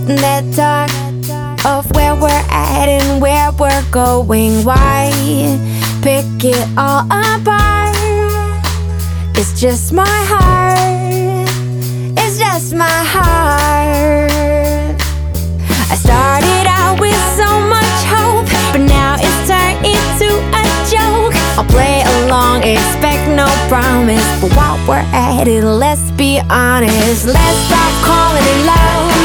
that talk of where we're at and where we're going. Why pick it all apart? It's just my heart. It's just my heart. I started out with so much hope, but now it's turned into a joke. I'll play along, expect no promise, but while we're at it, let's be honest. Let's stop calling it love.